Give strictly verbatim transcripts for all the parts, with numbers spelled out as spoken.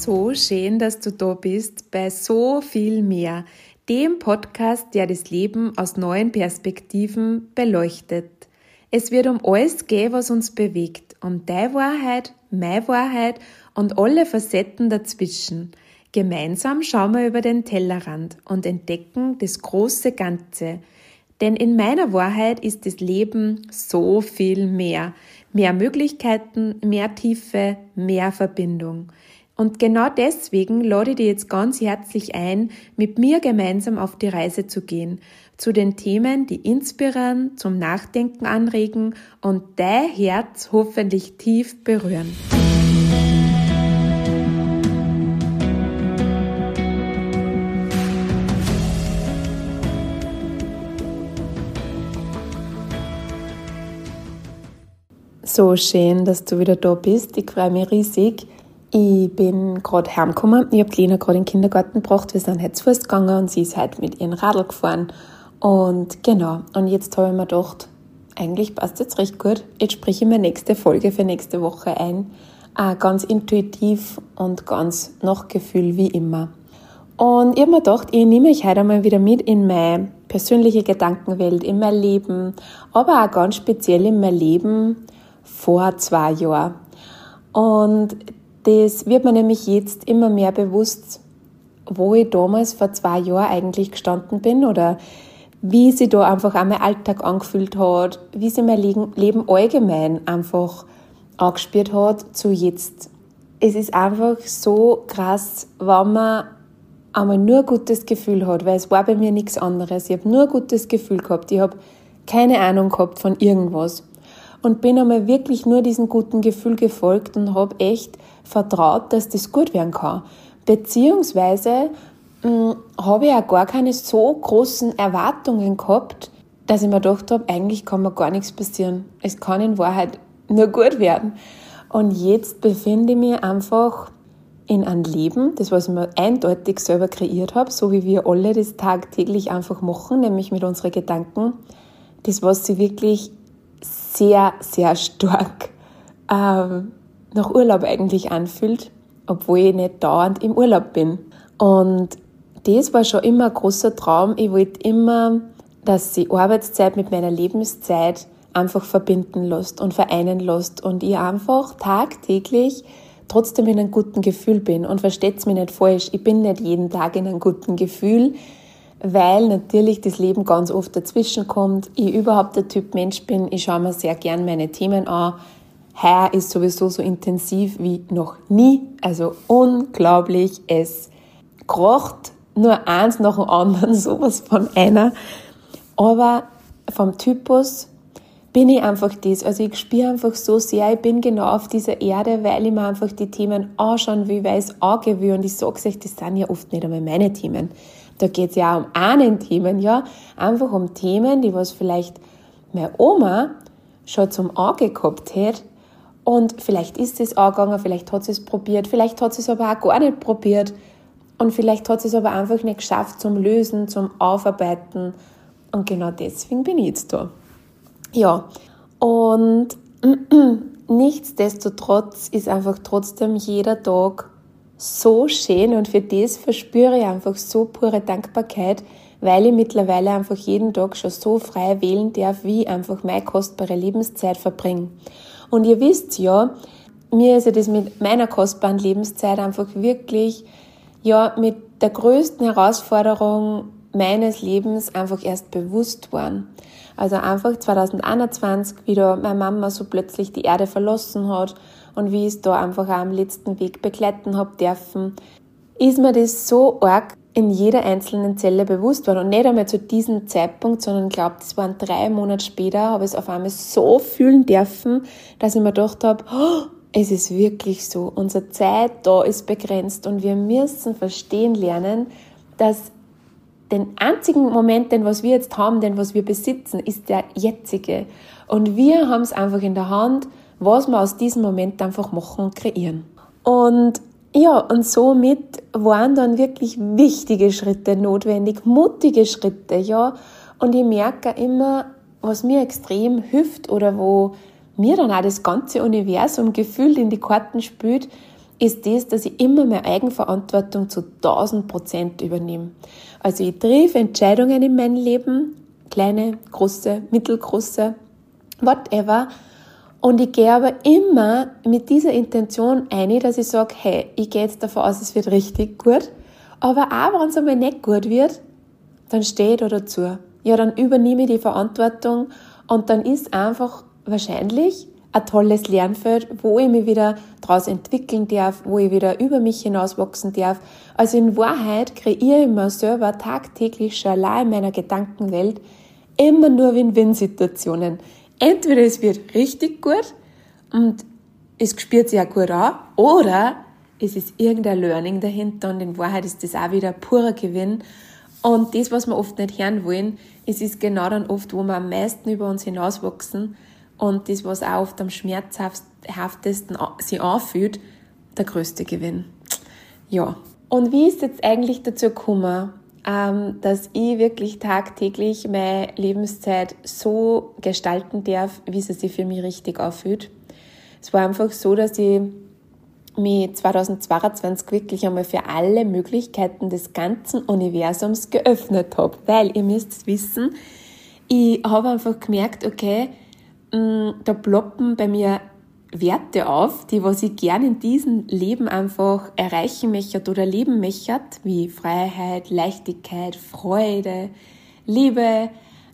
So schön, dass du da bist bei So viel mehr, dem Podcast, der das Leben aus neuen Perspektiven beleuchtet. Es wird um alles gehen, was uns bewegt, um deine Wahrheit, meine Wahrheit und alle Facetten dazwischen. Gemeinsam schauen wir über den Tellerrand und entdecken das große Ganze. Denn in meiner Wahrheit ist das Leben so viel mehr. Mehr Möglichkeiten, mehr Tiefe, mehr Verbindung. Und genau deswegen lade ich dich jetzt ganz herzlich ein, mit mir gemeinsam auf die Reise zu gehen. Zu den Themen, die inspirieren, zum Nachdenken anregen und dein Herz hoffentlich tief berühren. So schön, dass du wieder da bist. Ich freue mich riesig. Ich bin gerade heimgekommen. Ich habe die Lena gerade in den Kindergarten gebracht. Wir sind heute zu Fuß gegangen und sie ist heute mit ihrem Radl gefahren. Und genau, und jetzt habe ich mir gedacht, eigentlich passt jetzt recht gut. Jetzt spreche ich mir nächste Folge für nächste Woche ein. Äh, ganz intuitiv und ganz nach Gefühl wie immer. Und ich habe mir gedacht, ich nehme euch heute einmal wieder mit in meine persönliche Gedankenwelt, in mein Leben, aber auch ganz speziell in mein Leben vor zwei Jahren. Und das wird mir nämlich jetzt immer mehr bewusst, wo ich damals vor zwei Jahren eigentlich gestanden bin oder wie sich da einfach auch mein Alltag angefühlt hat, wie sich mein Leben allgemein einfach angespielt hat zu jetzt. Es ist einfach so krass, wenn man einmal nur ein gutes Gefühl hat, weil es war bei mir nichts anderes. Ich habe nur ein gutes Gefühl gehabt. Ich habe keine Ahnung gehabt von irgendwas. Und bin einmal wirklich nur diesem guten Gefühl gefolgt und habe echt vertraut, dass das gut werden kann. Beziehungsweise mh, habe ich auch gar keine so großen Erwartungen gehabt, dass ich mir gedacht habe, eigentlich kann mir gar nichts passieren. Es kann in Wahrheit nur gut werden. Und jetzt befinde ich mich einfach in einem Leben, das was ich mir eindeutig selber kreiert habe, so wie wir alle das tagtäglich einfach machen, nämlich mit unseren Gedanken, das was sie wirklich sehr, sehr stark ähm, nach Urlaub eigentlich anfühlt, obwohl ich nicht dauernd im Urlaub bin. Und das war schon immer ein großer Traum. Ich wollte immer, dass sie Arbeitszeit mit meiner Lebenszeit einfach verbinden lässt und vereinen lässt und ich einfach tagtäglich trotzdem in einem guten Gefühl bin. Und versteht's mich nicht falsch, ich bin nicht jeden Tag in einem guten Gefühl, weil natürlich das Leben ganz oft dazwischen kommt. Ich überhaupt der Typ Mensch bin, ich schaue mir sehr gern meine Themen an. Heuer ist sowieso so intensiv wie noch nie, also unglaublich. Es krocht nur eins nach dem anderen, sowas von einer. Aber vom Typus bin ich einfach das. Also ich spüre einfach so sehr, ich bin genau auf dieser Erde, weil ich mir einfach die Themen anschauen will, weil ich es angehen will. Und ich sage euch, das sind ja oft nicht einmal meine Themen. Da geht es ja auch um einen Themen, ja, einfach um Themen, die was vielleicht meine Oma schon zum Angehen gehabt hat und vielleicht ist es angegangen, vielleicht hat sie es probiert, vielleicht hat sie es aber auch gar nicht probiert und vielleicht hat sie es aber einfach nicht geschafft zum Lösen, zum Aufarbeiten und genau deswegen bin ich jetzt da. Ja, und nichtsdestotrotz ist einfach trotzdem jeder Tag so schön und für das verspüre ich einfach so pure Dankbarkeit, weil ich mittlerweile einfach jeden Tag schon so frei wählen darf, wie ich einfach meine kostbare Lebenszeit verbringe. Und ihr wisst ja, mir ist ja das mit meiner kostbaren Lebenszeit einfach wirklich, ja, mit der größten Herausforderung meines Lebens einfach erst bewusst worden. Also einfach zwanzig einundzwanzig, wie da meine Mama so plötzlich die Erde verlassen hat und wie ich es da einfach auch am letzten Weg begleiten habe dürfen, ist mir das so arg in jeder einzelnen Zelle bewusst worden. Und nicht einmal zu diesem Zeitpunkt, sondern ich glaube, das waren drei Monate später, habe ich es auf einmal so fühlen dürfen, dass ich mir gedacht habe, oh, es ist wirklich so, unsere Zeit da ist begrenzt und wir müssen verstehen lernen, dass den einzigen Moment, den was wir jetzt haben, den was wir besitzen, ist der jetzige. Und wir haben es einfach in der Hand, was wir aus diesem Moment einfach machen und kreieren. Und ja, und somit waren dann wirklich wichtige Schritte notwendig, mutige Schritte, ja. Und ich merke immer, was mir extrem hilft oder wo mir dann auch das ganze Universum gefühlt in die Karten spielt, ist das, dass ich immer mehr Eigenverantwortung zu tausend Prozent übernehme. Also ich treffe Entscheidungen in meinem Leben, kleine, große, mittelgroße, whatever. Und ich gehe aber immer mit dieser Intention ein, dass ich sage, hey, ich gehe jetzt davon aus, es wird richtig gut. Aber auch wenn es einmal nicht gut wird, dann stehe ich da dazu. Ja, dann übernehme ich die Verantwortung und dann ist einfach wahrscheinlich ein tolles Lernfeld, wo ich mich wieder daraus entwickeln darf, wo ich wieder über mich hinauswachsen darf. Also in Wahrheit kreiere ich mir selber tagtäglich schon allein in meiner Gedankenwelt immer nur Win-Win-Situationen. Entweder es wird richtig gut und es spürt sich auch gut an, oder es ist irgendein Learning dahinter und in Wahrheit ist das auch wieder purer Gewinn. Und das, was wir oft nicht hören wollen, es ist genau dann oft, wo wir am meisten über uns hinauswachsen und das, was auch oft am schmerzhaftesten sich anfühlt, der größte Gewinn. Ja. Und wie ist jetzt eigentlich dazu gekommen, dass ich wirklich tagtäglich meine Lebenszeit so gestalten darf, wie sie sich für mich richtig anfühlt? Es war einfach so, dass ich mich zweitausendzweiundzwanzig wirklich einmal für alle Möglichkeiten des ganzen Universums geöffnet habe. Weil, ihr müsst wissen, ich habe einfach gemerkt, okay, mh, da ploppen bei mir Werte auf, die was ich gern in diesem Leben einfach erreichen möchte oder leben möchte, wie Freiheit, Leichtigkeit, Freude, Liebe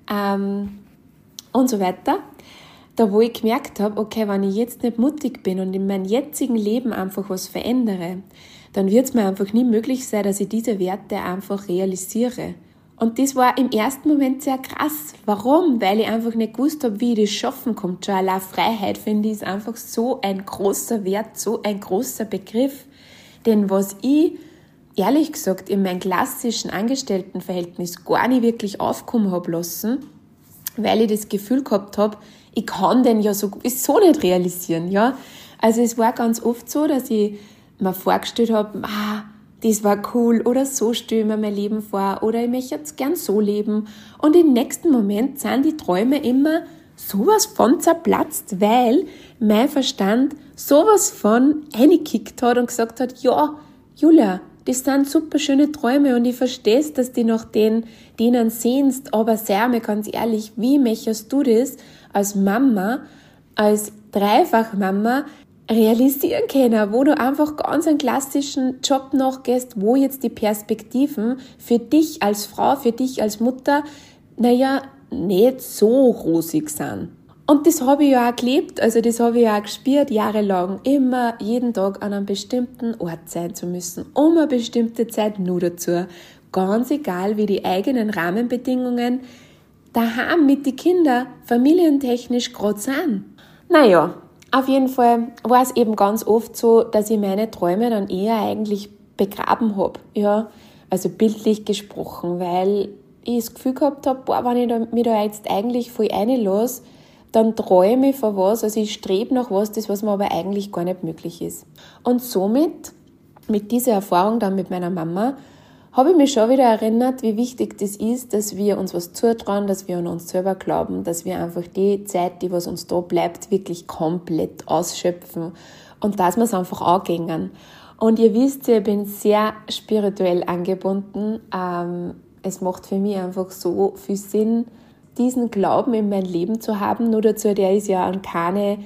ähm, und so weiter. Da wo ich gemerkt habe, okay, wenn ich jetzt nicht mutig bin und in meinem jetzigen Leben einfach was verändere, dann wird es mir einfach nie möglich sein, dass ich diese Werte einfach realisiere. Und das war im ersten Moment sehr krass. Warum? Weil ich einfach nicht gewusst habe, wie ich das schaffen kann. Schon allein Freiheit, finde ich, ist einfach so ein großer Wert, so ein großer Begriff. Denn was ich, ehrlich gesagt, in meinem klassischen Angestelltenverhältnis gar nicht wirklich aufkommen habe lassen, weil ich das Gefühl gehabt habe, ich kann den ja sowieso nicht realisieren, ja. Also es war ganz oft so, dass ich mir vorgestellt habe, ah, das war cool, oder so stelle ich mir mein Leben vor, oder ich möchte jetzt gern so leben. Und im nächsten Moment sind die Träume immer sowas von zerplatzt, weil mein Verstand sowas von reingekickt hat und gesagt hat, ja, Julia, das sind super schöne Träume und ich verstehe es, dass du nach denen, denen sehnst, aber sei mir ganz ehrlich, wie möchtest du das als Mama, als Dreifachmama realisieren können, wo du einfach ganz einen klassischen Job nachgehst, wo jetzt die Perspektiven für dich als Frau, für dich als Mutter, naja, nicht so rosig sind. Und das habe ich ja auch gelebt, also das habe ich ja auch gespürt, jahrelang, immer jeden Tag an einem bestimmten Ort sein zu müssen, um eine bestimmte Zeit nur dazu. Ganz egal, wie die eigenen Rahmenbedingungen daheim mit den Kindern familientechnisch gerade sind. Naja, auf jeden Fall war es eben ganz oft so, dass ich meine Träume dann eher eigentlich begraben habe, ja, also bildlich gesprochen, weil ich das Gefühl gehabt habe, boah, wenn ich da, mich da jetzt eigentlich voll reinlasse, dann träume ich von was, also ich strebe nach was, das was mir aber eigentlich gar nicht möglich ist. Und somit, mit dieser Erfahrung dann mit meiner Mama, habe ich mich schon wieder erinnert, wie wichtig das ist, dass wir uns was zutrauen, dass wir an uns selber glauben, dass wir einfach die Zeit, die was uns da bleibt, wirklich komplett ausschöpfen und dass wir es einfach angehen. Und ihr wisst ja, ich bin sehr spirituell angebunden. Ähm, es macht für mich einfach so viel Sinn, diesen Glauben in mein Leben zu haben. Nur dazu, der ist ja an keine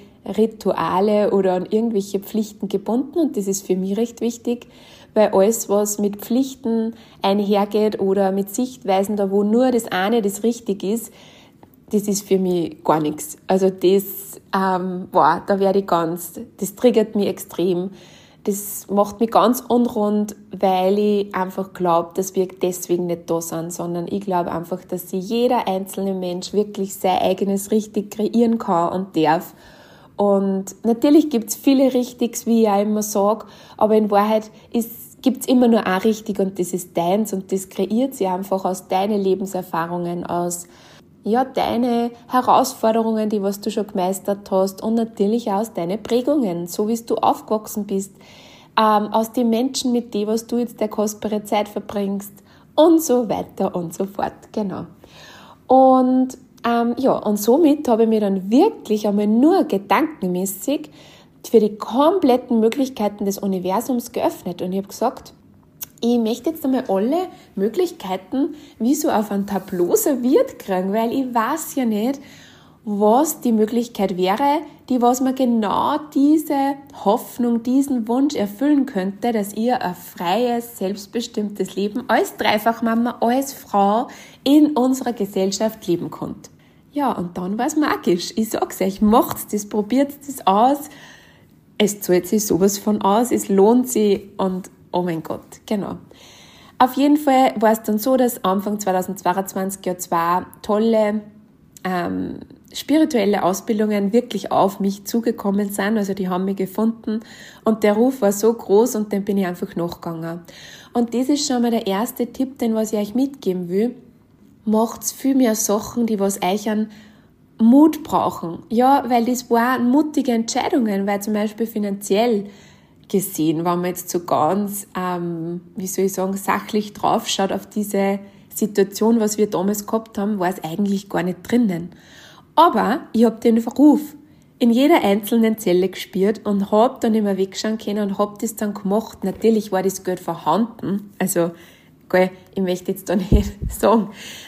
Rituale oder an irgendwelche Pflichten gebunden und das ist für mich recht wichtig, weil alles, was mit Pflichten einhergeht oder mit Sichtweisen, da wo nur das eine das richtig ist, das ist für mich gar nichts. Also das, ähm, boah, da werde ich ganz, das triggert mich extrem. Das macht mich ganz unrund, weil ich einfach glaube, dass wir deswegen nicht da sind, sondern ich glaube einfach, dass sich jeder einzelne Mensch wirklich sein eigenes richtig kreieren kann und darf. Und natürlich gibt's viele Richtigs, wie ich auch immer sage, aber in Wahrheit gibt es immer nur ein richtig und das ist deins und das kreiert sich einfach aus deinen Lebenserfahrungen, aus ja, deine Herausforderungen, die was du schon gemeistert hast und natürlich auch aus deinen Prägungen, so wie du aufgewachsen bist, ähm, aus den Menschen, mit denen was du jetzt der kostbare Zeit verbringst und so weiter und so fort, genau. Und ähm, ja, und somit habe ich mir dann wirklich einmal nur gedankenmäßig für die kompletten Möglichkeiten des Universums geöffnet. Und ich habe gesagt, ich möchte jetzt einmal alle Möglichkeiten wie so auf ein Tableau serviert kriegen, weil ich weiß ja nicht, was die Möglichkeit wäre, die was mir genau diese Hoffnung, diesen Wunsch erfüllen könnte, dass ihr ein freies, selbstbestimmtes Leben als Dreifachmama, als Frau in unserer Gesellschaft leben könnt. Ja, und dann war es magisch. Ich sag's euch, macht's das, probiert das aus. Es zahlt sich sowas von aus, es lohnt sich und oh mein Gott, genau. Auf jeden Fall war es dann so, dass Anfang zweitausendzweiundzwanzig ja zwei tolle ähm, spirituelle Ausbildungen wirklich auf mich zugekommen sind, also die haben mich gefunden und der Ruf war so groß und dem bin ich einfach nachgegangen. Und das ist schon mal der erste Tipp, den was ich euch mitgeben will. Macht's viel mehr Sachen, die was euch an Mut brauchen. Ja, weil das waren mutige Entscheidungen, weil zum Beispiel finanziell gesehen, wenn man jetzt so ganz, ähm, wie soll ich sagen, sachlich draufschaut auf diese Situation, was wir damals gehabt haben, war es eigentlich gar nicht drinnen. Aber ich habe den Ruf in jeder einzelnen Zelle gespürt und habe dann immer wegschauen können und habe das dann gemacht. Natürlich war das Geld vorhanden, also gell, ich möchte jetzt da nicht sagen,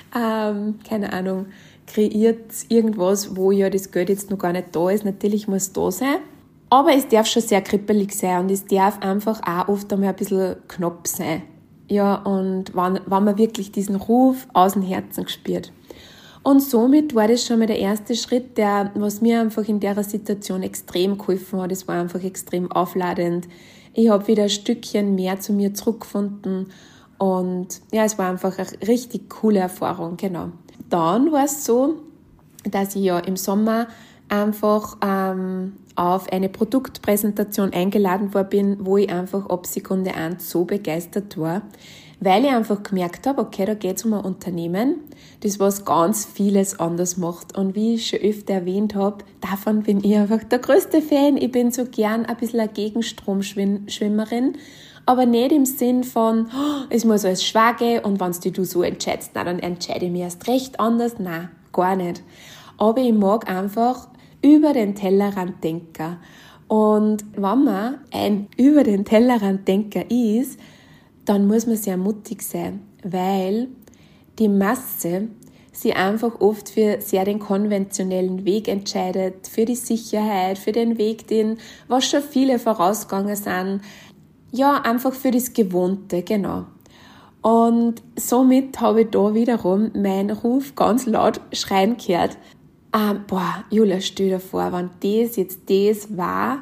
ähm, keine Ahnung, kreiert irgendwas, wo ja das Geld jetzt noch gar nicht da ist. Natürlich muss es da sein, aber es darf schon sehr kribbelig sein und es darf einfach auch oft einmal ein bisschen knapp sein. Ja, und wenn, wenn man wirklich diesen Ruf aus dem Herzen spürt. Und somit war das schon mal der erste Schritt, der, was mir einfach in der Situation extrem geholfen hat. Es war einfach extrem aufladend. Ich habe wieder ein Stückchen mehr zu mir zurückgefunden und ja, es war einfach eine richtig coole Erfahrung, genau. Dann war es so, dass ich ja im Sommer einfach ähm, auf eine Produktpräsentation eingeladen worden bin, wo ich einfach ab Sekunde eins so begeistert war, weil ich einfach gemerkt habe, okay, da geht es um ein Unternehmen, das was ganz vieles anders macht. Und wie ich schon öfter erwähnt habe, davon bin ich einfach der größte Fan. Ich bin so gern ein bisschen eine Gegenstromschwimmerin, aber nicht im Sinn von, oh, es muss alles schwer gehen und wenn du so entscheidest, na, dann entscheide ich mich erst recht anders. Nein, gar nicht. Aber ich mag einfach über den Tellerrand denken. Und wenn man ein über den Tellerrand Denker ist, dann muss man sehr mutig sein, weil die Masse sie einfach oft für sehr den konventionellen Weg entscheidet, für die Sicherheit, für den Weg, den, was schon viele vorausgegangen sind, ja, einfach für das Gewohnte, genau. Und somit habe ich da wiederum meinen Ruf ganz laut schreien gehört, ähm, boah, Julia, stell dir vor, wenn das jetzt das war,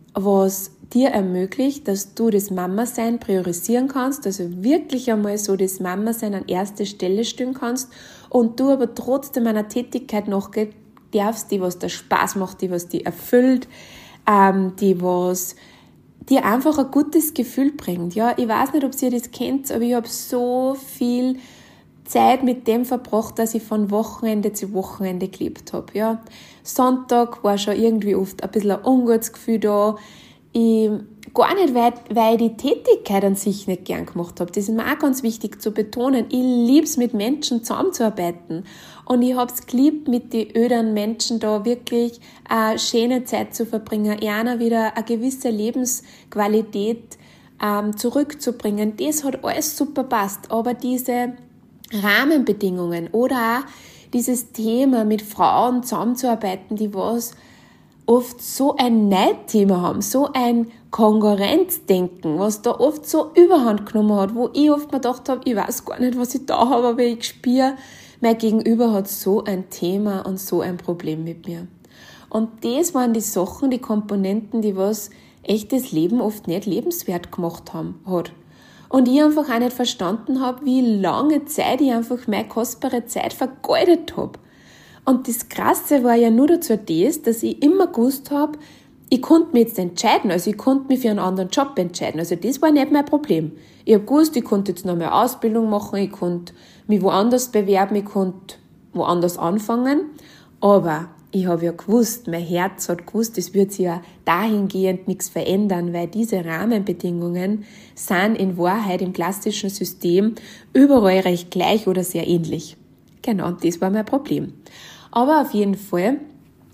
was dir ermöglicht, dass du das Mama-Sein priorisieren kannst, also wirklich einmal so das Mama-Sein an erste Stelle stellen kannst und du aber trotzdem einer Tätigkeit nachgehen darfst, die was dir Spaß macht, die was dir erfüllt, ähm, die was dir einfach ein gutes Gefühl bringt. Ja, ich weiß nicht, ob ihr das kennt, aber ich habe so viel Zeit mit dem verbracht, dass ich von Wochenende zu Wochenende gelebt habe. Ja, Sonntag war schon irgendwie oft ein bisschen ein ungutes Gefühl da. Ich, gar nicht, weil, weil ich die Tätigkeit an sich nicht gern gemacht habe. Das ist mir auch ganz wichtig zu betonen. Ich liebe es, mit Menschen zusammenzuarbeiten. Und ich habe es geliebt, mit den öderen Menschen da wirklich eine schöne Zeit zu verbringen, ihnen wieder eine gewisse Lebensqualität ähm, zurückzubringen. Das hat alles super passt. Aber diese Rahmenbedingungen oder auch dieses Thema, mit Frauen zusammenzuarbeiten, die was oft so ein Neidthema haben, so ein Konkurrenzdenken, was da oft so Überhand genommen hat, wo ich oft mir gedacht habe, ich weiß gar nicht, was ich da habe, aber ich spüre, mein Gegenüber hat so ein Thema und so ein Problem mit mir. Und das waren die Sachen, die Komponenten, die was echtes Leben oft nicht lebenswert gemacht haben, hat. Und ich einfach auch nicht verstanden habe, wie lange Zeit ich einfach meine kostbare Zeit vergeudet habe. Und das Krasse war ja nur dazu das, dass ich immer gewusst habe, ich konnte mich jetzt entscheiden, also ich konnte mich für einen anderen Job entscheiden. Also das war nicht mein Problem. Ich habe gewusst, ich konnte jetzt noch mehr Ausbildung machen, ich konnte mich woanders bewerben, ich konnte woanders anfangen. Aber ich habe ja gewusst, mein Herz hat gewusst, es wird sich ja dahingehend nichts verändern, weil diese Rahmenbedingungen sind in Wahrheit im klassischen System überall recht gleich oder sehr ähnlich. Genau, das war mein Problem. Aber auf jeden Fall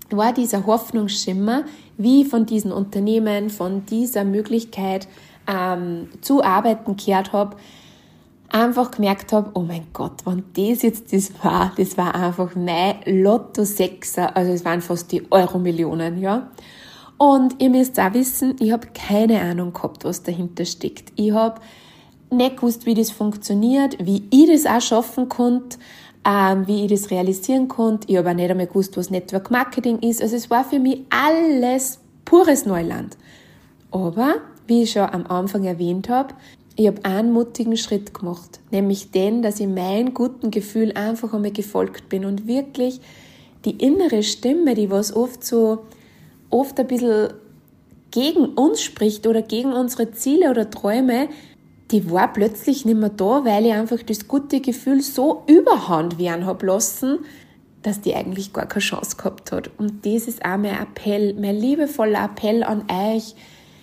war dieser Hoffnungsschimmer, wie ich von diesen Unternehmen, von dieser Möglichkeit ähm, zu arbeiten gehört habe, einfach gemerkt habe, oh mein Gott, wenn das jetzt das war, das war einfach mein Lotto-Sechser, also es waren fast die Euro-Millionen, ja. Und ihr müsst auch wissen, ich habe keine Ahnung gehabt, was dahinter steckt. Ich habe nicht gewusst, wie das funktioniert, wie ich das auch schaffen konnte, ähm, wie ich das realisieren konnte. Ich habe auch nicht einmal gewusst, was Network Marketing ist. Also es war für mich alles pures Neuland. Aber, wie ich schon am Anfang erwähnt habe, ich habe einen mutigen Schritt gemacht, nämlich den, dass ich meinem guten Gefühl einfach einmal gefolgt bin und wirklich die innere Stimme, die was oft so, oft ein bisschen gegen uns spricht oder gegen unsere Ziele oder Träume, die war plötzlich nicht mehr da, weil ich einfach das gute Gefühl so überhand werden habe lassen, dass die eigentlich gar keine Chance gehabt hat. Und das ist auch mein Appell, mein liebevoller Appell an euch.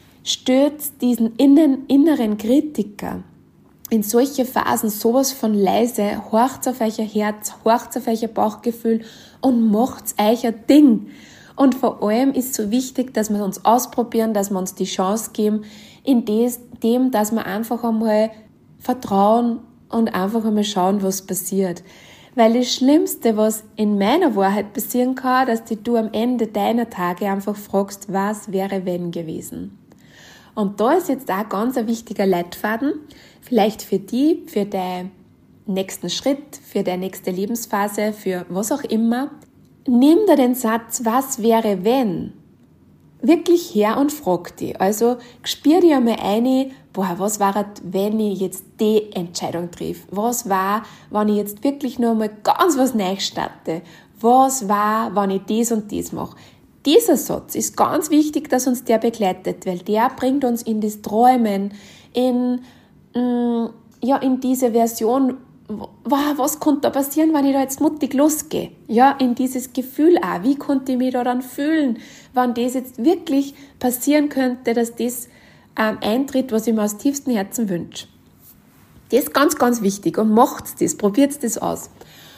Stürzt diesen innen, inneren Kritiker in solche Phasen sowas von leise, horcht auf euer Herz, horcht auf euer Bauchgefühl und macht euch ein Ding. Und vor allem ist so wichtig, dass wir uns ausprobieren, dass wir uns die Chance geben, in dem, dass wir einfach einmal vertrauen und einfach einmal schauen, was passiert. Weil das Schlimmste, was in meiner Wahrheit passieren kann, dass du am Ende deiner Tage einfach fragst, was wäre wenn gewesen. Und da ist jetzt auch ganz ein wichtiger Leitfaden, vielleicht für die, für deinen nächsten Schritt, für deine nächste Lebensphase, für was auch immer. Nimm dir den Satz, was wäre wenn, wirklich her und frag dich. Also spür dir einmal ein, boah, was war, wenn ich jetzt die Entscheidung triff? Was war, wenn ich jetzt wirklich noch einmal ganz was Neues starte? Was war, wenn ich das und das mache? Dieser Satz ist ganz wichtig, dass uns der begleitet, weil der bringt uns in das Träumen, in, mh, ja, in diese Version, wow, was könnte da passieren, wenn ich da jetzt mutig losgehe? Ja, in dieses Gefühl auch, wie konnte ich mich da dann fühlen, wenn das jetzt wirklich passieren könnte, dass das ähm, eintritt, was ich mir aus tiefstem Herzen wünsche. Das ist ganz, ganz wichtig und macht das, probiert das aus.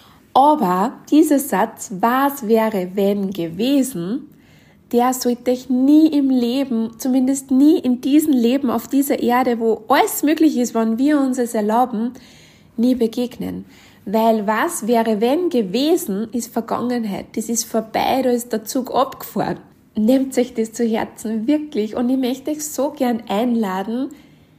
Aber dieser Satz, was wäre wenn gewesen, der sollte euch nie im Leben, zumindest nie in diesem Leben auf dieser Erde, wo alles möglich ist, wenn wir uns es erlauben, nie begegnen. Weil was wäre wenn gewesen, ist Vergangenheit. Das ist vorbei, da ist der Zug abgefahren. Nehmt euch das zu Herzen, wirklich. Und ich möchte euch so gern einladen,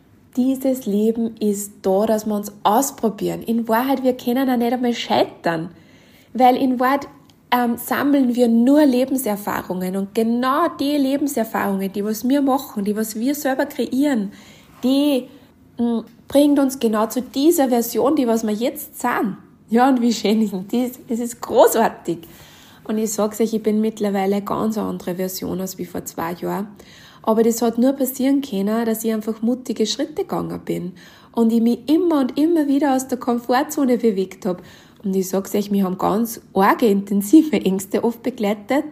dieses Leben ist da, dass wir uns ausprobieren. In Wahrheit, wir können auch nicht einmal scheitern. Weil in Wahrheit ähm, sammeln wir nur Lebenserfahrungen. Und genau die Lebenserfahrungen, die was wir machen, die was wir selber kreieren, die mh, bringt uns genau zu dieser Version, die was wir jetzt sind. Ja, und wie schön ist das? Das ist großartig. Und ich sag's euch, ich bin mittlerweile eine ganz andere Version als wie vor zwei Jahren. Aber das hat nur passieren können, dass ich einfach mutige Schritte gegangen bin. Und ich mich immer und immer wieder aus der Komfortzone bewegt habe. Und ich sag's euch, wir haben ganz arge, intensive Ängste oft begleitet.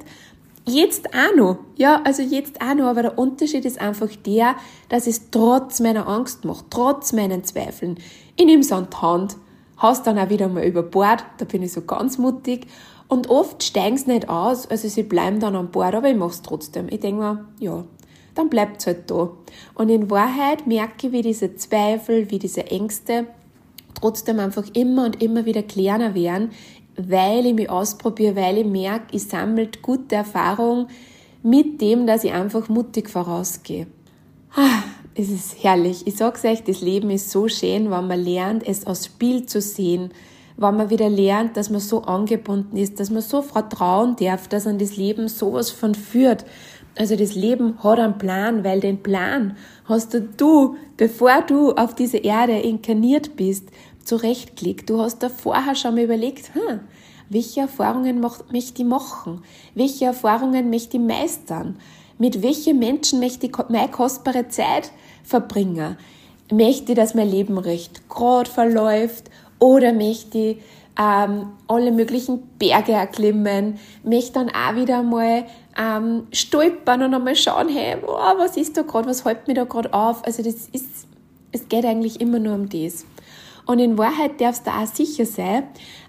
Jetzt auch noch. Ja, also jetzt auch noch. Aber der Unterschied ist einfach der, dass es trotz meiner Angst macht, trotz meinen Zweifeln. Ich nehme es an die Hand, haus dann auch wieder mal über Bord. Da bin ich so ganz mutig. Und oft steigen sie nicht aus, also sie bleiben dann an Bord, aber ich mache es trotzdem. Ich denke mir, ja, dann bleibt es halt da. Und in Wahrheit merke ich, wie diese Zweifel, wie diese Ängste trotzdem einfach immer und immer wieder kleiner werden, weil ich mich ausprobiere, weil ich merke, ich sammle gute Erfahrung mit dem, dass ich einfach mutig vorausgehe. Ah, es ist herrlich. Ich sag's euch, das Leben ist so schön, wenn man lernt, es als Spiel zu sehen, wenn man wieder lernt, dass man so angebunden ist, dass man so vertrauen darf, dass an das Leben sowas von führt. Also das Leben hat einen Plan, weil den Plan hast du, bevor du auf diese Erde inkarniert bist, zurechtgelegt. Du hast da vorher schon mal überlegt, hm, welche Erfahrungen möchte ich machen? Welche Erfahrungen möchte ich meistern? Mit welchen Menschen möchte ich meine kostbare Zeit verbringen? Möchte ich, dass mein Leben recht gerade verläuft? Oder möchte ich ähm, alle möglichen Berge erklimmen? Möchte dann auch wieder mal ähm, stolpern und einmal schauen, hey, oh, was ist da gerade, was hält mich da gerade auf? Also das ist, es geht eigentlich immer nur um das. Und in Wahrheit darfst du auch sicher sein,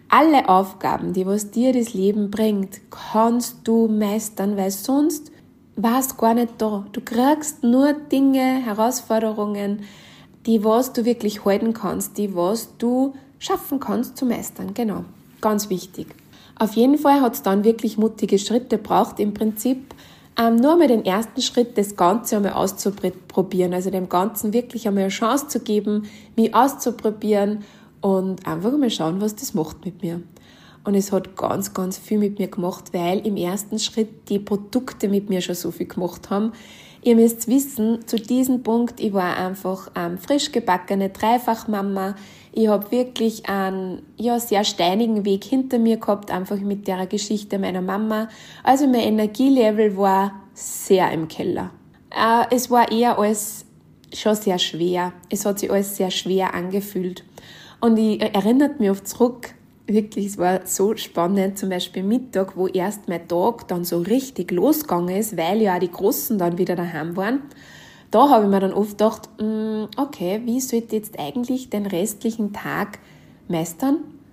Alle Aufgaben, die was dir das Leben bringt, kannst du meistern, weil sonst warst gar nicht da. Du kriegst nur Dinge, Herausforderungen, die was du wirklich halten kannst, die was du schaffen kannst zu meistern. Genau, ganz wichtig. Auf jeden Fall hat es dann wirklich mutige Schritte gebraucht. Im Prinzip ähm, nur einmal den ersten Schritt, das Ganze einmal auszuprobieren. Also dem Ganzen wirklich einmal eine Chance zu geben, mich auszuprobieren und einfach mal schauen, was das macht mit mir. Und es hat ganz, ganz viel mit mir gemacht, weil im ersten Schritt die Produkte mit mir schon so viel gemacht haben. Ihr müsst wissen, zu diesem Punkt, ich war einfach ähm, frisch gebackene Dreifachmama. Ich habe wirklich einen ja, sehr steinigen Weg hinter mir gehabt, einfach mit der Geschichte meiner Mama. Also mein Energielevel war sehr im Keller. Äh, es war eher alles schon sehr schwer. Es hat sich alles sehr schwer angefühlt. Und ich erinnert mich oft zurück, wirklich, es war so spannend, zum Beispiel Mittag, wo erst mein Tag dann so richtig losgegangen ist, weil ja auch die Großen dann wieder daheim waren. Da habe ich mir dann oft gedacht, okay, wie soll ich jetzt eigentlich den restlichen Tag meistern?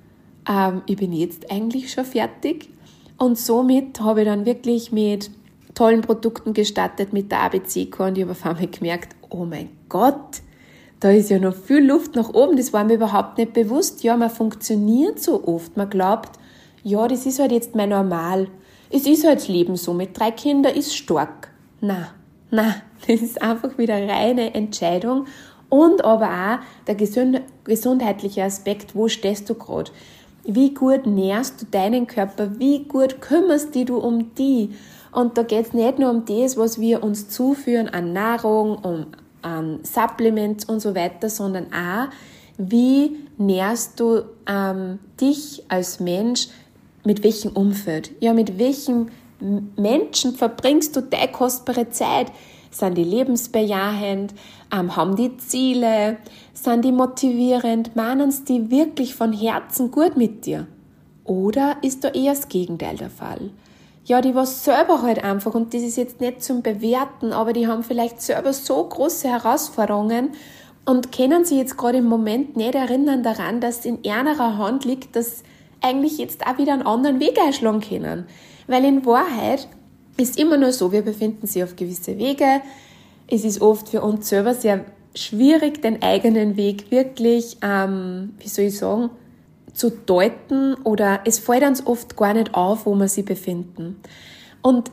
Ähm, ich bin jetzt eigentlich schon fertig. Und somit habe ich dann wirklich mit tollen Produkten gestartet, mit der A B C-Core, und ich habe auf einmal gemerkt, oh mein Gott, da ist ja noch viel Luft nach oben, das war mir überhaupt nicht bewusst. Ja, man funktioniert so oft, man glaubt, ja, das ist halt jetzt mein Normal. Es ist halt das Leben so, mit drei Kindern ist stark. Na, na, das ist einfach wieder reine Entscheidung. Und aber auch der gesund, gesundheitliche Aspekt, wo stehst du gerade? Wie gut nährst du deinen Körper? Wie gut kümmerst dich du um die? Und da geht es nicht nur um das, was wir uns zuführen an Nahrung, um an Supplements und so weiter, sondern auch, wie nährst du ähm, dich als Mensch, mit welchem Umfeld? Ja, mit welchen Menschen verbringst du deine kostbare Zeit? Sind die lebensbejahend? Ähm, haben die Ziele? Sind die motivierend? Meinen sie die wirklich von Herzen gut mit dir? Oder ist da eher das Gegenteil der Fall? Ja, die war selber halt einfach, und das ist jetzt nicht zum Bewerten, aber die haben vielleicht selber so große Herausforderungen und können sich jetzt gerade im Moment nicht erinnern daran, dass in ihrer Hand liegt, dass eigentlich jetzt auch wieder einen anderen Weg einschlagen können. Weil in Wahrheit ist immer nur so, wir befinden sich auf gewisse Wege. Es ist oft für uns selber sehr schwierig, den eigenen Weg wirklich, ähm, wie soll ich sagen, zu deuten, oder es fällt uns oft gar nicht auf, wo wir sie befinden. Und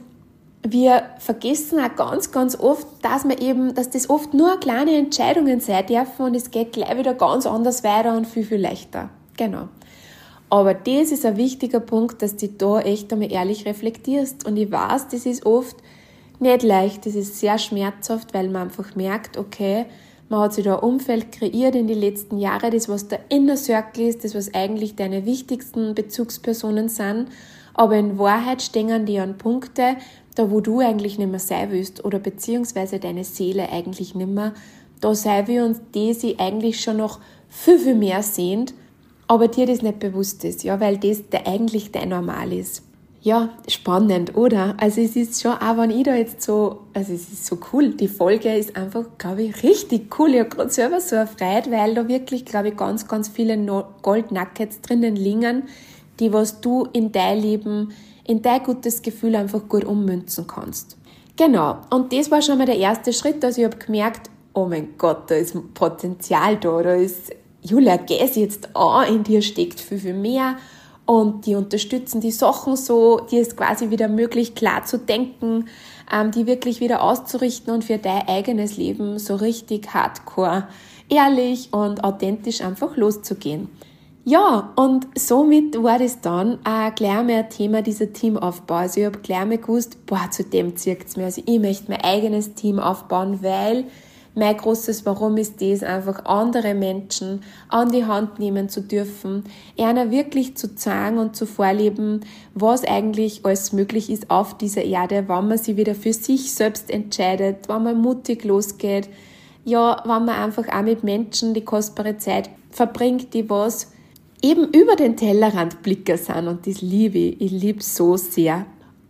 wir vergessen auch ganz, ganz oft, dass wir eben, dass das oft nur kleine Entscheidungen sein dürfen und es geht gleich wieder ganz anders weiter und viel, viel leichter. Genau. Aber das ist ein wichtiger Punkt, dass du da echt einmal ehrlich reflektierst. Und ich weiß, das ist oft nicht leicht, das ist sehr schmerzhaft, weil man einfach merkt, okay, man hat sich da ein Umfeld kreiert in den letzten Jahren, das was der Inner Circle ist, das was eigentlich deine wichtigsten Bezugspersonen sind, aber in Wahrheit stehen die an Punkte, da wo du eigentlich nicht mehr sein willst oder beziehungsweise deine Seele eigentlich nicht mehr da sein will und die sie eigentlich schon noch viel, viel mehr sehnt, aber dir das nicht bewusst ist, ja, weil das der eigentlich dein Normal ist. Ja, spannend, oder? Also es ist schon, auch wenn ich da jetzt so, also es ist so cool, die Folge ist einfach, glaube ich, richtig cool. Ich habe gerade selber so erfreut, weil da wirklich, glaube ich, ganz, ganz viele Gold-Nuggets drinnen liegen, die was du in dein Leben, in dein gutes Gefühl einfach gut ummünzen kannst. Genau, und das war schon mal der erste Schritt, also ich habe gemerkt, oh mein Gott, da ist Potenzial da, da ist, Julia, geh's jetzt an, in dir steckt viel, viel mehr. Und die unterstützen die Sachen so, dir ist quasi wieder möglich, klar zu denken, ähm, die wirklich wieder auszurichten und für dein eigenes Leben so richtig hardcore, ehrlich und authentisch einfach loszugehen. Ja, und somit war das dann äh, gleich mal ein Thema, dieser Teamaufbau. Also ich habe gleich mal gewusst, boah, zu dem zirkt's mir. Also ich möchte mein eigenes Team aufbauen, weil mein großes Warum ist das, einfach andere Menschen an die Hand nehmen zu dürfen, einer wirklich zu zeigen und zu vorleben, was eigentlich alles möglich ist auf dieser Erde, wenn man sich wieder für sich selbst entscheidet, wenn man mutig losgeht, ja, wenn man einfach auch mit Menschen die kostbare Zeit verbringt, die was eben über den Tellerrand blicken sind, und das liebe ich, ich liebe es so sehr.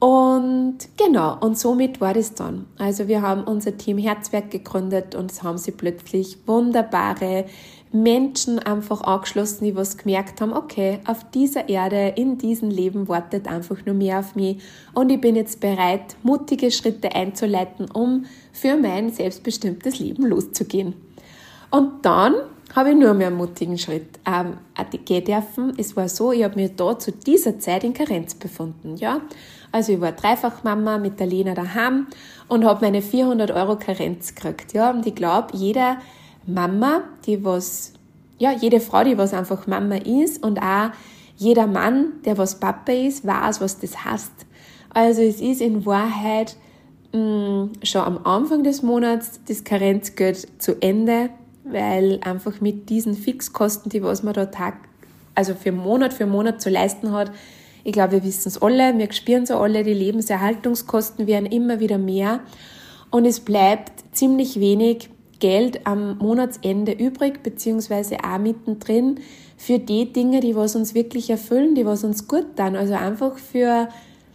Und genau, und somit war das dann. Also wir haben unser Team Herzwerk gegründet und es haben sie plötzlich wunderbare Menschen einfach angeschlossen, die was gemerkt haben, okay, auf dieser Erde, in diesem Leben wartet einfach nur mehr auf mich und ich bin jetzt bereit, mutige Schritte einzuleiten, um für mein selbstbestimmtes Leben loszugehen. Und dann habe ich nur mehr einen mutigen Schritt ähm, gehen dürfen. Es war so, ich habe mich da zu dieser Zeit in Karenz befunden. Ja? Also ich war Dreifachmama mit der Lena daheim und habe meine vierhundert Euro Karenz gekriegt. Ja? Und ich glaube, jeder Mama, die was, ja, jede Frau, die was einfach Mama ist und auch jeder Mann, der was Papa ist, weiß, was das heißt. Also es ist in Wahrheit mh, schon am Anfang des Monats das Karenzgeld zu Ende, weil einfach mit diesen Fixkosten, die was man da Tag, also für Monat für Monat zu leisten hat, ich glaube, wir wissen es alle, wir spüren es alle, die Lebenserhaltungskosten werden immer wieder mehr und es bleibt ziemlich wenig Geld am Monatsende übrig, beziehungsweise auch mittendrin für die Dinge, die was uns wirklich erfüllen, die was uns gut tun, also einfach für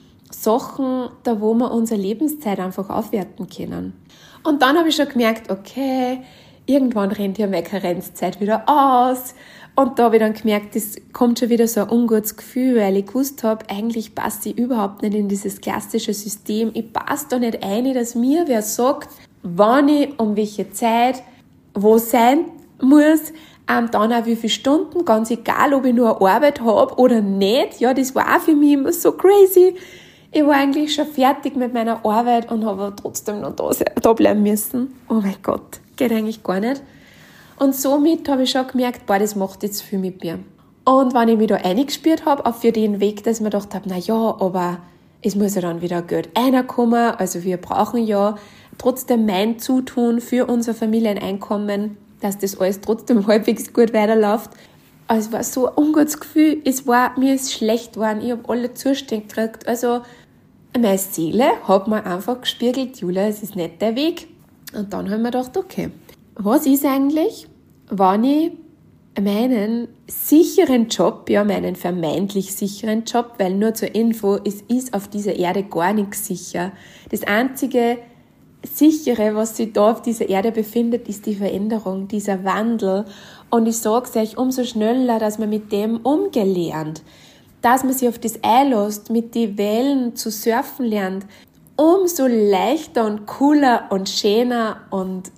Sachen, da wo wir unsere Lebenszeit einfach aufwerten können. Und dann habe ich schon gemerkt, okay, irgendwann rennt ja meine Karenzzeit wieder aus. Und da habe ich dann gemerkt, es kommt schon wieder so ein ungutes Gefühl, weil ich gewusst habe, eigentlich passe ich überhaupt nicht in dieses klassische System. Ich passe da nicht ein, dass mir wer sagt, wann ich um welche Zeit wo sein muss, ähm, dann auch wie viele Stunden, ganz egal, ob ich nur eine Arbeit habe oder nicht. Ja, das war auch für mich immer so crazy. Ich war eigentlich schon fertig mit meiner Arbeit und habe trotzdem noch da, da bleiben müssen. Oh mein Gott, geht eigentlich gar nicht. Und somit habe ich schon gemerkt, boah, das macht jetzt viel mit mir. Und wenn ich mich da eingespürt habe, auch für den Weg, dass ich mir gedacht habe, na ja, aber es muss ja dann wieder Geld reinkommen, also wir brauchen ja trotzdem mein Zutun für unser Familieneinkommen, dass das alles trotzdem halbwegs gut weiterläuft. Also es war so ein ungutes Gefühl, es war, mir ist schlecht geworden, ich habe alle Zustände gekriegt, also meine Seele hat mir einfach gespiegelt, Julia, es ist nicht der Weg. Und dann habe ich mir gedacht, okay, was ist eigentlich, wenn ich meinen sicheren Job, ja meinen vermeintlich sicheren Job, weil nur zur Info, es ist auf dieser Erde gar nichts sicher. Das einzige Sichere, was sich da auf dieser Erde befindet, ist die Veränderung, dieser Wandel. Und ich sage euch, umso schneller, dass man mit dem umgehen lernt, dass man sich auf das einlässt, mit den Wellen zu surfen lernt, umso leichter und cooler und schöner und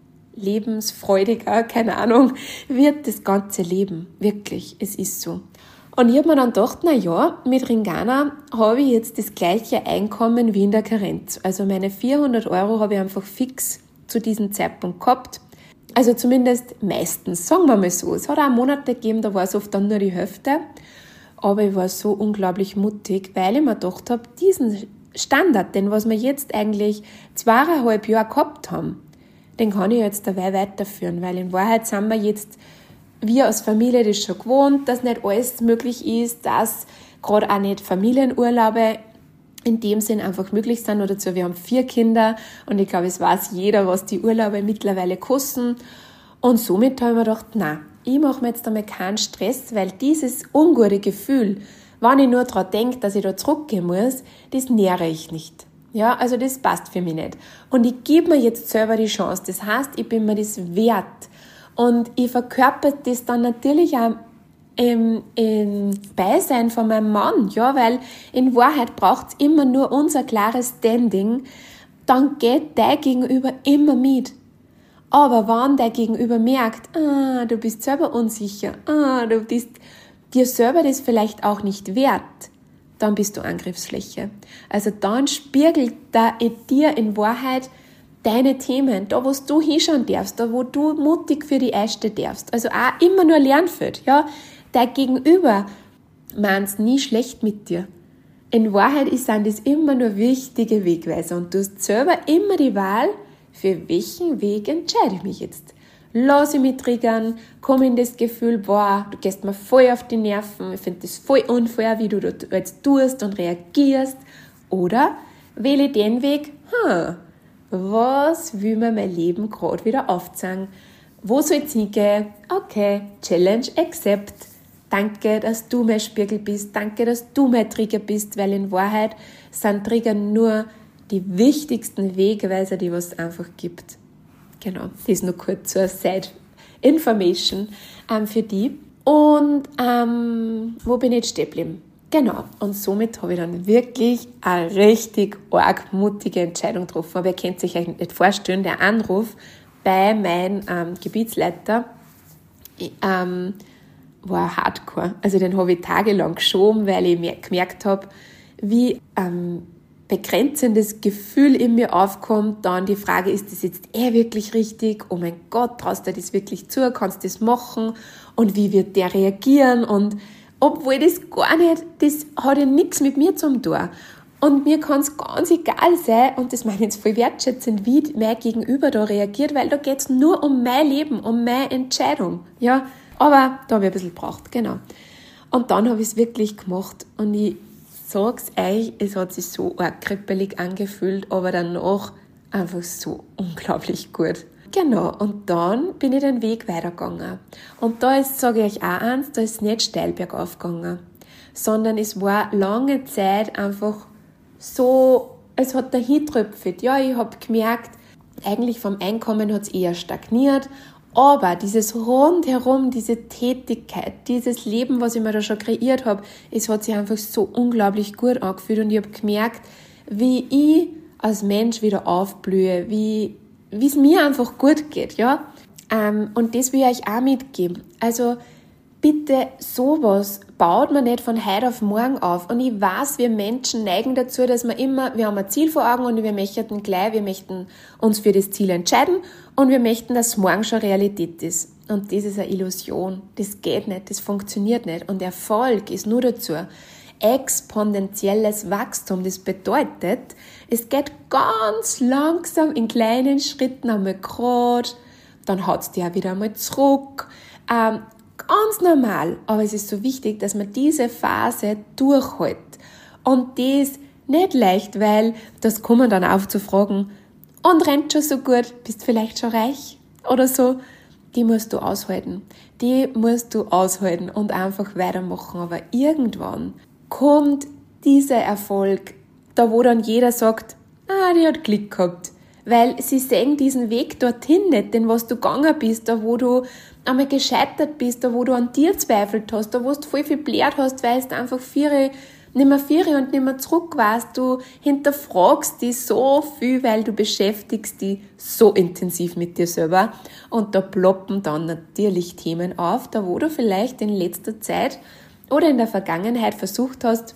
lebensfreudiger, keine Ahnung, wird das ganze Leben. Wirklich, es ist so. Und ich habe mir dann gedacht, na ja, mit Ringana habe ich jetzt das gleiche Einkommen wie in der Karenz. Also meine vierhundert Euro habe ich einfach fix zu diesem Zeitpunkt gehabt. Also zumindest meistens, sagen wir mal so. Es hat auch Monate gegeben, da war es oft dann nur die Hälfte. Aber ich war so unglaublich mutig, weil ich mir gedacht habe, diesen Standard, den was wir jetzt eigentlich zweieinhalb Jahre gehabt haben, den kann ich jetzt dabei weiterführen, weil in Wahrheit sind wir jetzt, wir als Familie das schon gewohnt, dass nicht alles möglich ist, dass gerade auch nicht Familienurlaube in dem Sinn einfach möglich sind. Oder dazu, wir haben vier Kinder und ich glaube, es weiß jeder, was die Urlaube mittlerweile kosten. Und somit habe ich mir gedacht, nein, ich mache mir jetzt einmal keinen Stress, weil dieses ungute Gefühl, wenn ich nur daran denke, dass ich da zurückgehen muss, das nähere ich nicht. Ja, also das passt für mich nicht. Und ich gebe mir jetzt selber die Chance. Das heißt, ich bin mir das wert. Und ich verkörper das dann natürlich auch im, im Beisein von meinem Mann. Ja, weil in Wahrheit braucht es immer nur unser klares Standing. Dann geht dein Gegenüber immer mit. Aber wenn der Gegenüber merkt, ah, du bist selber unsicher, ah, du bist dir selber das vielleicht auch nicht wert, dann bist du Angriffsfläche. Also dann spiegelt da in dir in Wahrheit deine Themen, da wo du hinschauen darfst, da wo du mutig für die einstehen darfst. Also auch immer nur Lernfeld. Ja? Dein Gegenüber meint's nie schlecht mit dir. In Wahrheit sind das immer nur wichtige Wegweiser und du hast selber immer die Wahl, für welchen Weg entscheide ich mich jetzt. Lass ich mich triggern, komm in das Gefühl, boah, du gehst mir voll auf die Nerven, ich finde das voll unfair, wie du das jetzt tust und reagierst. Oder wähle ich den Weg, hm, was will mir mein Leben gerade wieder aufzeigen? Wo soll es hingehen? Okay, Challenge accept. Danke, dass du mein Spiegel bist, danke, dass du mein Trigger bist, weil in Wahrheit sind Trigger nur die wichtigsten Wegweiser, die es einfach gibt. Genau, das nur kurz zur Side Information ähm, für die. Und ähm, wo bin ich jetzt stehen geblieben? Genau, und somit habe ich dann wirklich eine richtig arg mutige Entscheidung getroffen. Aber ihr könnt sich eigentlich nicht vorstellen, der Anruf bei meinem ähm, Gebietsleiter ähm, war hardcore. Also den habe ich tagelang geschoben, weil ich gemerkt habe, wie ähm, begrenzendes Gefühl in mir aufkommt. Dann die Frage, ist das jetzt eh wirklich richtig? Oh mein Gott, traust du das wirklich zu? Kannst du das machen? Und wie wird der reagieren? Und obwohl das gar nicht, das hat ja nichts mit mir zu tun. Und mir kann es ganz egal sein, und das meine ich jetzt voll wertschätzend, wie mein Gegenüber da reagiert, weil da geht es nur um mein Leben, um meine Entscheidung. Ja, aber da habe ich ein bisschen gebraucht, genau. Und dann habe ich es wirklich gemacht und ich sag's euch, es hat sich so arg kribbelig angefühlt, aber danach einfach so unglaublich gut. Genau, und dann bin ich den Weg weitergegangen. Und da ist, sage ich euch auch eins, da ist es nicht steil bergauf gegangen, sondern es war lange Zeit einfach so, es hat dahin tröpfelt. Ja, ich habe gemerkt, eigentlich vom Einkommen hat es eher stagniert, aber dieses Rundherum, diese Tätigkeit, dieses Leben, was ich mir da schon kreiert habe, es hat sich einfach so unglaublich gut angefühlt und ich habe gemerkt, wie ich als Mensch wieder aufblühe, wie wie es mir einfach gut geht, ja. Ähm, und das will ich euch auch mitgeben. Also bitte, sowas baut man nicht von heute auf morgen auf. Und ich weiß, wir Menschen neigen dazu, dass wir immer, wir haben ein Ziel vor Augen und wir möchten gleich, wir möchten uns für das Ziel entscheiden und wir möchten, dass morgen schon Realität ist. Und das ist eine Illusion. Das geht nicht, das funktioniert nicht. Und Erfolg ist nur dazu exponentielles Wachstum. Das bedeutet, es geht ganz langsam in kleinen Schritten einmal gerade, dann haut es dir auch wieder einmal zurück. Ähm, ganz normal, aber es ist so wichtig, dass man diese Phase durchhält. Und das nicht leicht, weil das kommen dann auf zu fragen, und rennt schon so gut, bist vielleicht schon reich oder so. Die musst du aushalten. Die musst du aushalten und einfach weitermachen. Aber irgendwann kommt dieser Erfolg, da wo dann jeder sagt, ah, die hat Glück gehabt. Weil sie sehen diesen Weg dorthin nicht, den was du gegangen bist, da wo du einmal gescheitert bist, da wo du an dir zweifelt hast, da wo du voll viel blärt hast, weil du einfach vier, nicht mehr vier und nicht mehr zurück warst. Du hinterfragst dich so viel, weil du beschäftigst dich so intensiv mit dir selber. Und da ploppen dann natürlich Themen auf, da wo du vielleicht in letzter Zeit oder in der Vergangenheit versucht hast,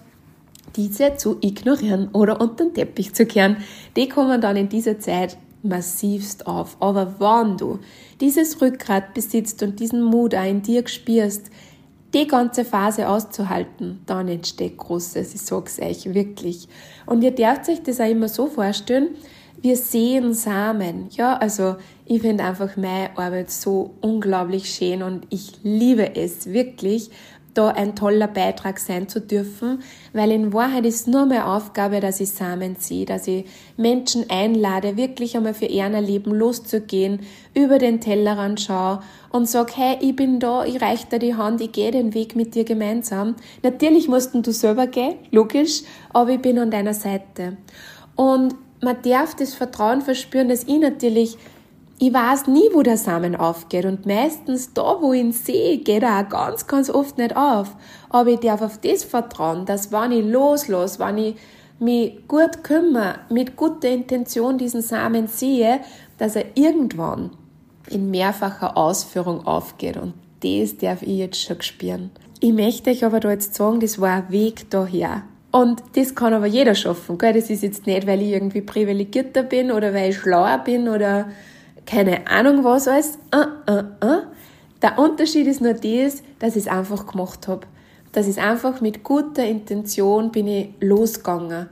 diese zu ignorieren oder unter den Teppich zu kehren. Die kommen dann in dieser Zeit massivst auf. Aber wenn du dieses Rückgrat besitzt und diesen Mut auch in dir spürst, die ganze Phase auszuhalten, dann entsteht Großes, ich sag's euch wirklich. Und ihr dürft euch das auch immer so vorstellen, wir sehen Samen. Ja, also ich finde einfach meine Arbeit so unglaublich schön und ich liebe es wirklich, da ein toller Beitrag sein zu dürfen, weil in Wahrheit ist nur meine Aufgabe, dass ich Samen sehe, dass ich Menschen einlade, wirklich einmal für ihr Leben loszugehen, über den Tellerrand schaue und sage, hey, ich bin da, ich reiche dir die Hand, ich gehe den Weg mit dir gemeinsam. Natürlich musst du selber gehen, logisch, aber ich bin an deiner Seite. Und man darf das Vertrauen verspüren, dass ich natürlich Ich weiß nie, wo der Samen aufgeht und meistens da, wo ich ihn sehe, geht er auch ganz, ganz oft nicht auf. Aber ich darf auf das vertrauen, dass wenn ich loslasse, wenn ich mich gut kümmere, mit guter Intention diesen Samen sehe, dass er irgendwann in mehrfacher Ausführung aufgeht und das darf ich jetzt schon spüren. Ich möchte euch aber da jetzt sagen, das war ein Weg daher. Und das kann aber jeder schaffen, gell? Das ist jetzt nicht, weil ich irgendwie privilegierter bin oder weil ich schlauer bin oder keine Ahnung was alles. Uh, uh, uh. Der Unterschied ist nur das, dass ich es einfach gemacht habe. Dass ich einfach mit guter Intention bin ich losgegangen.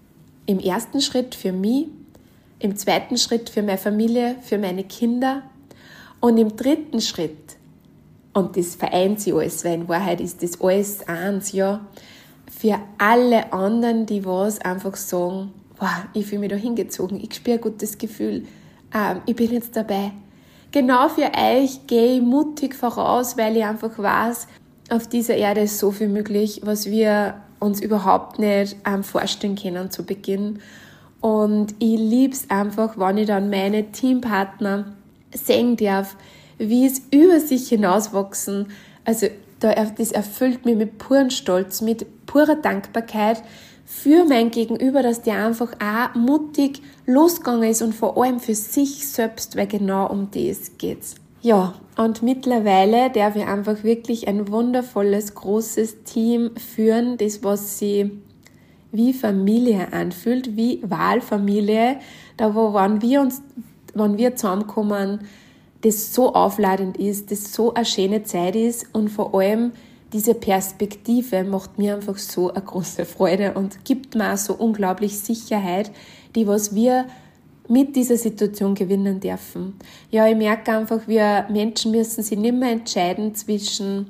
Im ersten Schritt für mich, im zweiten Schritt für meine Familie, für meine Kinder und im dritten Schritt, und das vereint sich alles, weil in Wahrheit ist das alles eins, ja, für alle anderen, die was einfach sagen, wow, ich fühle mich da hingezogen, ich spüre ein gutes Gefühl, ähm, ich bin jetzt dabei. Genau für euch gehe ich mutig voraus, weil ich einfach weiß, auf dieser Erde ist so viel möglich, was wir uns überhaupt nicht ähm, vorstellen können zu Beginn. Und ich liebe es einfach, wenn ich dann meine Teampartner sehen darf, wie es über sich hinauswachsen. Also das erfüllt mich mit purem Stolz, mit purer Dankbarkeit für mein Gegenüber, dass der einfach auch mutig losgegangen ist und vor allem für sich selbst, weil genau um das geht's. Ja, und mittlerweile darf ich einfach wirklich ein wundervolles, großes Team führen, das was sie wie Familie anfühlt, wie Wahlfamilie, da wo wenn wir uns, wenn wir zusammenkommen, das so aufladend ist, das so eine schöne Zeit ist und vor allem diese Perspektive macht mir einfach so eine große Freude und gibt mir auch so unglaublich Sicherheit, die was wir mit dieser Situation gewinnen dürfen. Ja, ich merke einfach, wir Menschen müssen sich nicht mehr entscheiden zwischen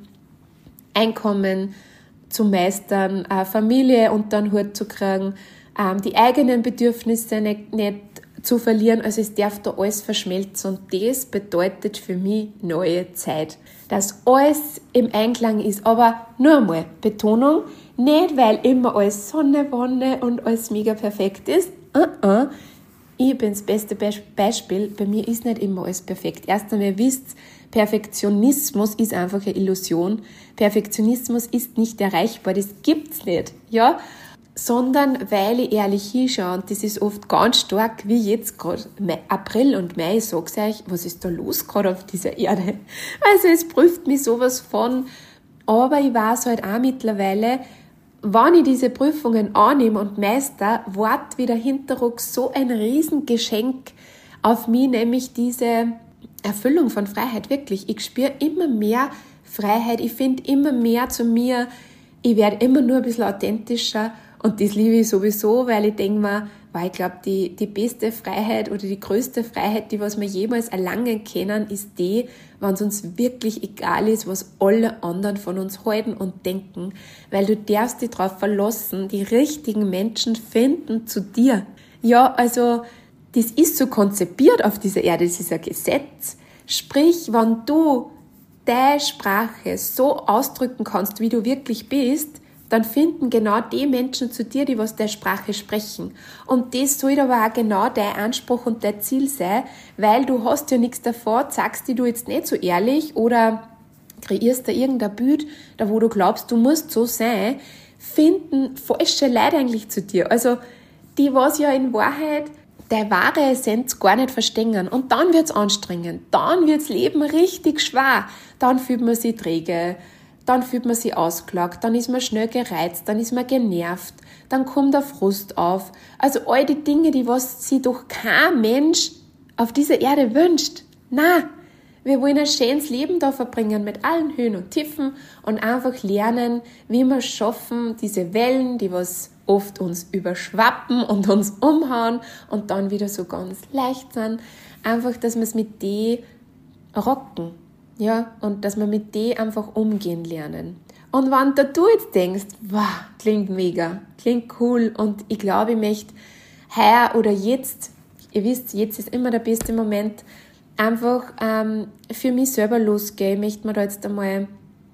Einkommen zu meistern, eine Familie unter den Hut zu kriegen, die eigenen Bedürfnisse nicht, nicht zu verlieren. Also es darf da alles verschmelzen und das bedeutet für mich neue Zeit. Dass alles im Einklang ist, aber nur einmal, Betonung, nicht weil immer alles Sonne, Wonne und alles mega perfekt ist. Uh-uh. Ich bin das beste Beispiel, bei mir ist nicht immer alles perfekt. Erst einmal wisst, Perfektionismus ist einfach eine Illusion. Perfektionismus ist nicht erreichbar, das gibt's nicht, ja? Sondern weil ich ehrlich hinschaue, und das ist oft ganz stark, wie jetzt gerade April und Mai, ich sag's euch, was ist da los gerade auf dieser Erde? Also es prüft mich sowas von, aber ich weiß halt auch mittlerweile, wenn ich diese Prüfungen annehme und meister, wart wie der Hinterruck so ein Riesengeschenk auf mich, nämlich diese Erfüllung von Freiheit, wirklich. Ich spüre immer mehr Freiheit, ich finde immer mehr zu mir, ich werde immer nur ein bisschen authentischer und das liebe ich sowieso, weil ich denke mir, weil ich glaube, die, die beste Freiheit oder die größte Freiheit, die was wir jemals erlangen können, ist die, wenn es uns wirklich egal ist, was alle anderen von uns halten und denken, weil du darfst dich darauf verlassen, die richtigen Menschen finden zu dir. Ja, also das ist so konzipiert auf dieser Erde, das ist ein Gesetz. Sprich, wenn du deine Sprache so ausdrücken kannst, wie du wirklich bist, dann finden genau die Menschen zu dir, die was der Sprache sprechen. Und das soll aber auch genau dein Anspruch und dein Ziel sein, weil du hast ja nichts davon, sagst dir du jetzt nicht so ehrlich oder kreierst da irgendein Bild, da wo du glaubst, du musst so sein, finden falsche Leute eigentlich zu dir. Also die, was ja in Wahrheit der wahre Essenz gar nicht verstehen. Und dann wird's anstrengend, dann wird's Leben richtig schwer, dann fühlt man sich träge, dann fühlt man sich ausgelaugt, dann ist man schnell gereizt, dann ist man genervt, dann kommt der Frust auf. Also all die Dinge, die was sich doch kein Mensch auf dieser Erde wünscht. Na, wir wollen ein schönes Leben da verbringen mit allen Höhen und Tiefen und einfach lernen, wie wir es schaffen, diese Wellen, die was oft uns überschwappen und uns umhauen und dann wieder so ganz leicht sind, einfach, dass wir es mit denen rocken. Ja, und dass wir mit denen einfach umgehen lernen. Und wenn da du jetzt denkst, wow, klingt mega, klingt cool und ich glaube, ich möchte heuer oder jetzt, ihr wisst, jetzt ist immer der beste Moment, einfach ähm, für mich selber losgehen. Ich möchte mir da jetzt einmal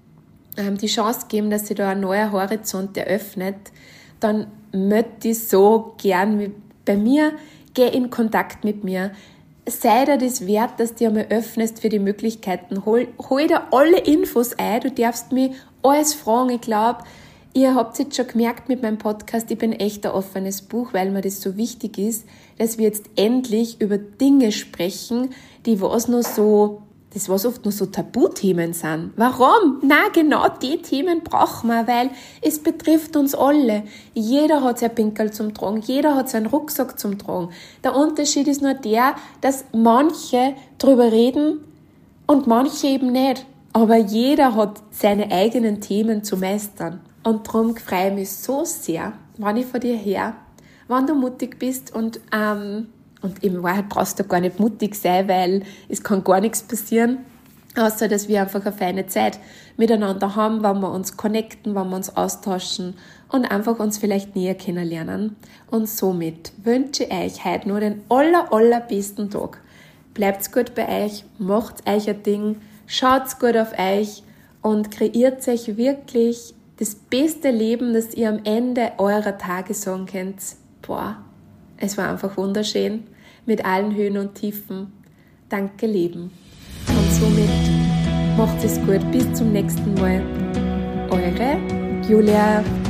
ähm, die Chance geben, dass sich da ein neuer Horizont eröffnet. Dann möchte ich so gern mit, bei mir, geh in Kontakt mit mir. Sei dir das wert, dass du dich einmal öffnest für die Möglichkeiten. Hol, hol dir alle Infos ein, du darfst mich alles fragen. Ich glaube, ihr habt jetzt schon gemerkt mit meinem Podcast, ich bin echt ein offenes Buch, weil mir das so wichtig ist, dass wir jetzt endlich über Dinge sprechen, die was noch so, das was oft noch so Tabuthemen sind. Warum? Na, genau die Themen brauchen wir, weil es betrifft uns alle. Jeder hat sein Pinkerl zum Tragen, jeder hat seinen Rucksack zum Tragen. Der Unterschied ist nur der, dass manche drüber reden und manche eben nicht. Aber jeder hat seine eigenen Themen zu meistern. Und darum freue ich mich so sehr, wenn ich von dir her, wenn du mutig bist und ähm, Und in Wahrheit brauchst du gar nicht mutig sein, weil es kann gar nichts passieren, außer dass wir einfach eine feine Zeit miteinander haben, wenn wir uns connecten, wenn wir uns austauschen und einfach uns vielleicht näher kennenlernen. Und somit wünsche ich euch heute nur den aller, allerbesten Tag. Bleibt's gut bei euch, macht euch ein Ding, schaut's gut auf euch und kreiert euch wirklich das beste Leben, das ihr am Ende eurer Tage sagen könnt. Boah, es war einfach wunderschön. Mit allen Höhen und Tiefen. Danke, Leben. Und somit macht es gut. Bis zum nächsten Mal. Eure Julia.